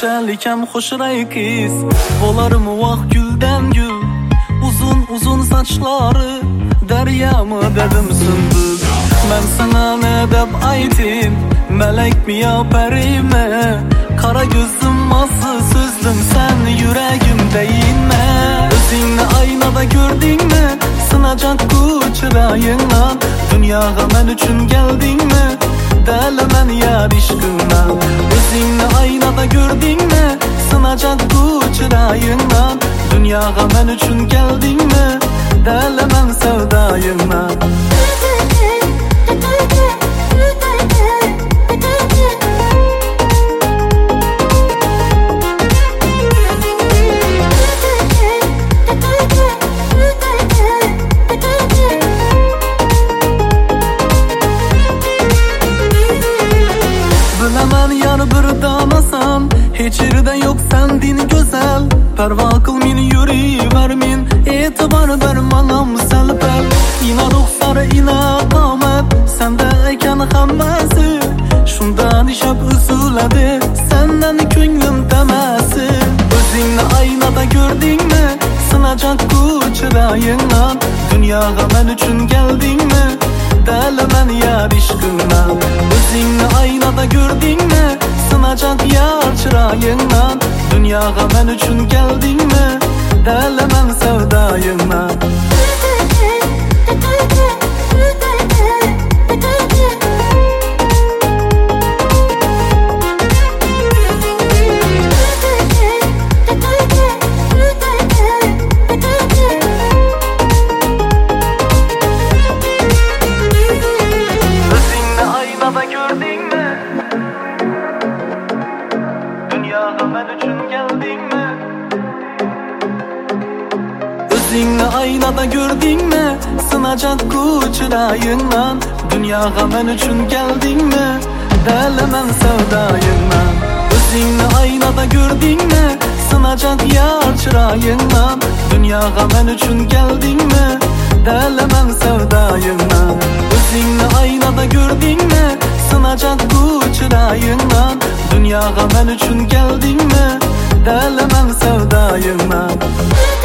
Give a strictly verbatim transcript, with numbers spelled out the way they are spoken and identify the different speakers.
Speaker 1: Şunchalik ham xushray qiz bo'larmi vaqt guldan gul uzun uzun sochlari daryami dedim sunduz men sana ne deb aytayim melekmi yo parimi qara ko'zim mas'ul so'zdim sen yuragimdayinmi o'zingni aynada ko'rdingmi sinacak chiroyingdan dunyoga men uchun keldingmi dali men yar ishqimdan o'zingni aynada ko'rdingmi sinacak chiroyingdan dunyoga men uchun keldingmi dali men savdoyingdan bir danasan hiç yerden yok sendin güzel perva kıl min yürüver min etibar ver manam selpel ina ruhsar ina kamet sende eken hammasi şundan işap üzüledi senden könglim demesi özünle aynada gördingmi sınacak chiroyingdan dunyoga men uchun keldingmi dali men yar ishqimdan o'zingni aynada ko'rdingmi sinacak yar chiroyingdan dunyoga men uchun keldingmi dali men savdoyingdan O'zingni aynada ko'rdingmi sinacak chiroyingdan dunyoga men uchun keldingmi dali men savdoyingdan o'zingni aynada ko'rdingmi sinacak yar chiroyingdan dunyoga men uchun keldingmi dali men savdoyingdan o'zingni aynada ko'rdingmi sinacak chiroyingdan dunyoga men uchun keldingmi dali men savdoyingdan